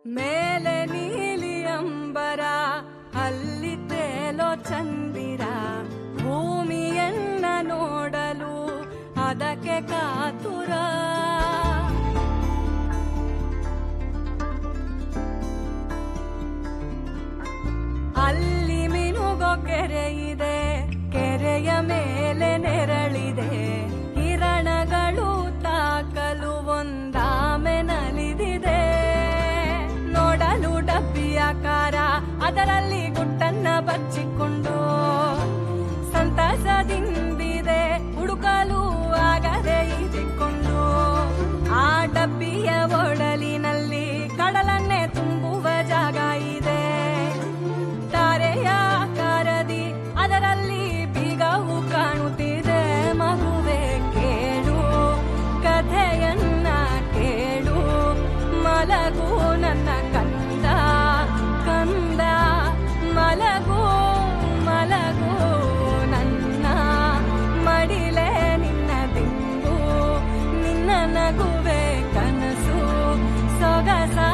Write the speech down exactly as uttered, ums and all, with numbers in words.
ಮೇಲೆ ನೀಲಿ ಅಂಬರ ಅಲ್ಲಿ ತೇಲೋ ಚಂದಿರ ಭೂಮಿಯನ್ನ ನೋಡಲು ಅದಕ್ಕೆ ಕಾತುರ ಅಲ್ಲಿ ಮಿನುಗೋ ಕೆರೆ ಇದೆ ಕೆರೆಯ ಮೇಲೆ ನೆರಳಿದೆ ಹಿರಣಗಳು ತಾಕಲು ಒಂದಾಮೆ ನಲಿದಿದೆ ನೋಡಲು ಡಬ್ಬಿಯಾಕಾರ ಅದರಲ್ಲಿ ಗುಟ್ಟನ್ನ ಬಚ್ಚಿಕೊಂಡು ಸಂತಸದಿಂದಿದೆ ಹುಡುಕಲು ಆಗದೆ ಈಜಿಕೊಂಡು ಆ ಡಬ್ಬಿಯ ಒಡಲಿನಲ್ಲಿ ಕಡಲನ್ನೇ ತುಂಬುವ ಜಾಗ ಇದೆ ತಾರೆಯ ಆಕಾರದಿ ಅದರಲ್ಲಿ ಬೀಗವು ಕಾಣುತ್ತಿದೆ ಮಗುವೆ ಕೇಳು ಕಥೆಯನ್ನ ಕೇಳು ಮಲಗು ನನ್ನ ಕಂದ ಕಂದ ಮಲಗು ಮಲಗು ನನ್ನ ಮಡಿಲೆ ನಿನ್ನ ದಿಂಬು ನಿನ್ನ ನಗುವೆ ಕನಸು ಸೊಗಸ